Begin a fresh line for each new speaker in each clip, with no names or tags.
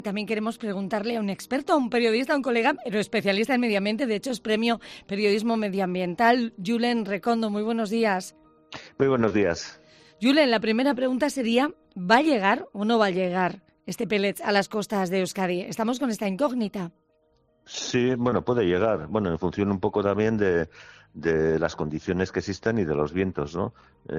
También queremos preguntarle a un experto, a un periodista, a un colega, pero especialista en medio ambiente. De hecho, es premio Periodismo Medioambiental. Julen Recondo, muy buenos días.
Muy buenos días.
Julen, la primera pregunta sería, ¿va a llegar o no va a llegar este pellet a las costas de Euskadi? Estamos con esta incógnita.
Sí, bueno, puede llegar. Bueno, en función un poco también de las condiciones que existan y de los vientos, ¿no?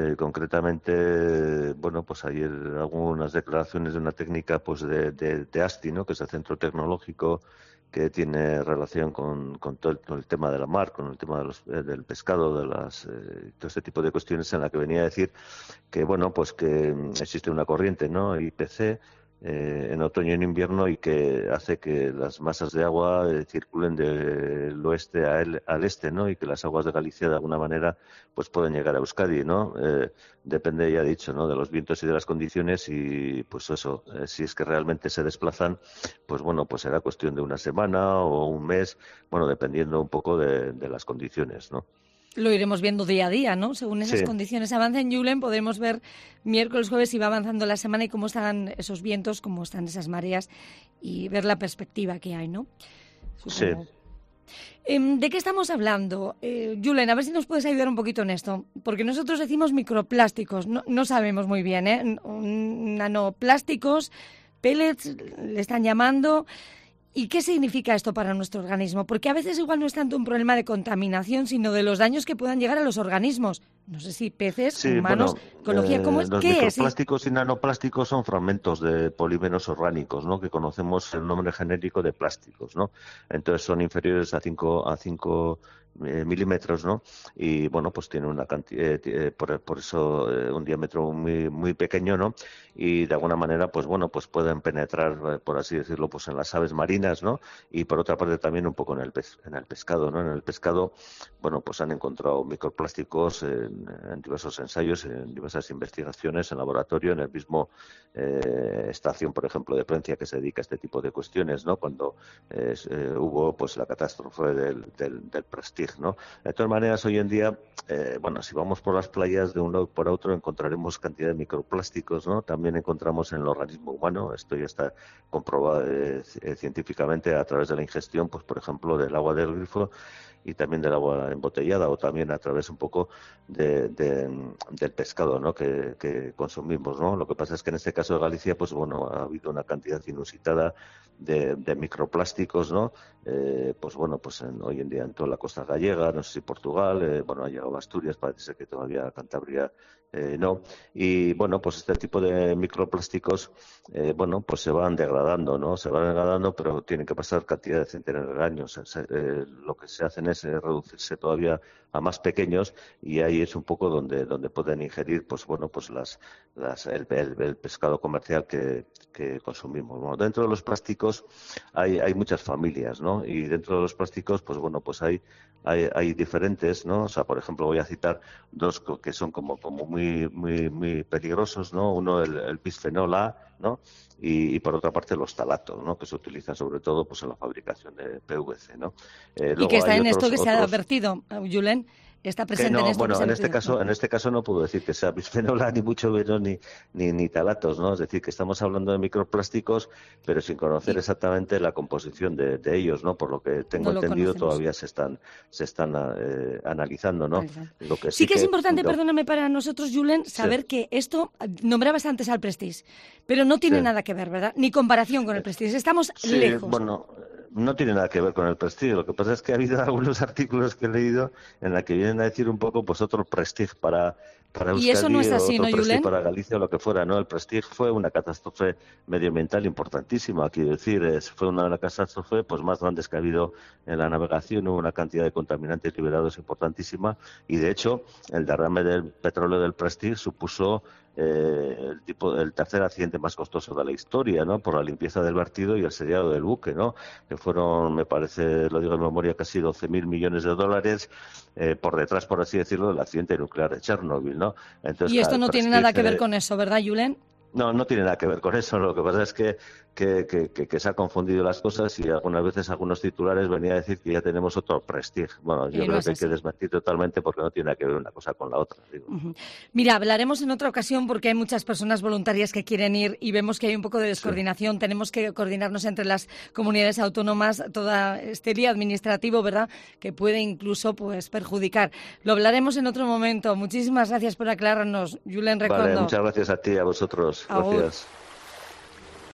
Concretamente, bueno, pues hay algunas declaraciones de una técnica pues de ASTI, ¿no? Que es el Centro Tecnológico que tiene relación con todo el tema de la mar, con el tema del pescado, todo este tipo de cuestiones, en la que venía a decir que, bueno, pues que existe una corriente, ¿no? IPC, en otoño y en invierno, y que hace que las masas de agua circulen del oeste al este, ¿no? Y que las aguas de Galicia de alguna manera pues pueden llegar a Euskadi, ¿no? Depende, ya he dicho, ¿no? De los vientos y de las condiciones, y pues eso, si es que realmente se desplazan, pues bueno, pues será cuestión de una semana o un mes, bueno, dependiendo un poco de las condiciones, ¿no?
Lo iremos viendo día a día, ¿no? Según esas
Sí.
condiciones avancen, Julen, podremos ver miércoles, jueves, si va avanzando la semana y cómo están esos vientos, cómo están esas mareas y ver la perspectiva que hay, ¿no? Supongo.
Sí.
¿De qué estamos hablando? Julen, a ver si nos puedes ayudar un poquito en esto, porque nosotros decimos microplásticos, no sabemos muy bien, ¿eh? Nanoplásticos, pellets, le están llamando. ¿Y qué significa esto para nuestro organismo? Porque a veces igual no es tanto un problema de contaminación, sino de los daños que puedan llegar a los organismos. No sé si peces,
Sí,
humanos,
bueno,
ecología, ¿cómo es?
los
¿Qué es?
microplásticos y nanoplásticos son fragmentos de polímeros orgánicos, ¿no? Que conocemos el nombre genérico de plásticos, ¿no? Entonces son inferiores a 5 milímetros, ¿no? Y bueno, pues tienen una cantidad, por eso un diámetro muy pequeño, ¿no? Y de alguna manera, pues bueno, pues pueden penetrar, por así decirlo, pues en las aves marinas, ¿no? Y por otra parte también un poco en el pescado, ¿no? En el pescado, bueno, pues han encontrado microplásticos en diversos ensayos, en diversas investigaciones en laboratorio, en el mismo estación, por ejemplo, de Plencia, que se dedica a este tipo de cuestiones, ¿no? Cuando hubo pues la catástrofe del Prestige, ¿no? De todas maneras, hoy en día, bueno, si vamos por las playas de un lado por otro, encontraremos cantidad de microplásticos, ¿no? También encontramos en el organismo humano, esto ya está comprobado científicamente a través de la ingestión, pues por ejemplo, del agua del grifo y también del agua embotellada, o también a través un poco del pescado, ¿no? que consumimos, ¿no? Lo que pasa es que en este caso de Galicia, pues bueno, ha habido una cantidad inusitada de microplásticos, ¿no? Pues bueno, pues hoy en día en toda la costa gallega, no sé si Portugal, bueno, ha llegado a Asturias, parece ser que todavía Cantabria no. Y bueno, pues este tipo de microplásticos, bueno, pues se van degradando, ¿no? Se van degradando, pero tienen que pasar cantidad de centenares de años. Lo que se hacen es reducirse todavía a más pequeños, y ahí es un poco donde pueden ingerir, pues bueno, pues el pescado comercial que consumimos. Bueno, dentro de los plásticos hay muchas familias, ¿no? Y dentro de los plásticos, pues bueno, pues hay diferentes, ¿no? O sea, por ejemplo, voy a citar dos que son como muy peligrosos, ¿no? Uno, el bisfenol A, ¿no? Y por otra parte los talatos, ¿no? Que se utilizan sobre todo pues en la fabricación de PVC, ¿no?
Y que
Luego
está
hay
en esto que se ha
otros
advertido, Julen, está
que
presente en
no,
esto que
bueno,
se ha
en
advertido.
este caso no puedo decir que sea bisfenol A, ni mucho menos, ni talatos, ¿no? Es decir, que estamos hablando de microplásticos, pero sin conocer
Y
exactamente la composición de ellos, ¿no? Por lo que tengo
no lo
entendido,
conocemos.
todavía se están analizando, ¿no?
Alexandra.
Lo que
Sí
sí
que es
que
importante, perdóname, para nosotros, Julen,
sí,
saber que esto, nombrabas antes al Prestige, pero no
sí.
tiene nada que ver, ¿verdad? Ni comparación con el Prestige. Estamos
Sí,
lejos.
bueno, no tiene nada que ver con el Prestige. Lo que pasa es que ha habido algunos artículos que he leído en la que vienen a decir un poco, pues otro Prestige para
Y eso no
Euskadi,
es
o
así, ¿no,
otro Prestige
Julen?
para Galicia, o lo que fuera, ¿no? El Prestige fue una catástrofe medioambiental importantísima. Quiero decir, fue una de las catástrofes pues más grandes que ha habido en la navegación. Hubo una cantidad de contaminantes liberados importantísima, y de hecho el derrame del petróleo del Prestige supuso el tercer accidente más costoso de la historia, ¿no? Por la limpieza del vertido y el sellado del buque, ¿no? Que fueron, me parece, lo digo en memoria, casi 12.000 millones de dólares, por detrás, por así decirlo, del accidente nuclear de Chernobyl, ¿no? Entonces,
Y
claro,
esto
el
no tiene nada que ver
Prestige
con eso, ¿verdad, Julen?
no tiene nada que ver con eso. Lo que pasa es que que se ha confundido las cosas y algunas veces algunos titulares venían a decir que ya tenemos otro Prestige. Bueno, yo creo que hay que desmentir totalmente porque no tiene nada que ver una cosa con la otra. Digo.
Mira, hablaremos en otra ocasión porque hay muchas personas voluntarias que quieren ir y vemos que hay un poco de descoordinación. Tenemos que coordinarnos entre las comunidades autónomas, todo este lío administrativo, ¿verdad?, que puede incluso pues perjudicar. Lo hablaremos en otro momento. Muchísimas gracias por aclararnos, Julen Recondo.
Vale, muchas gracias a ti, a vosotros.
Agur.
Gracias.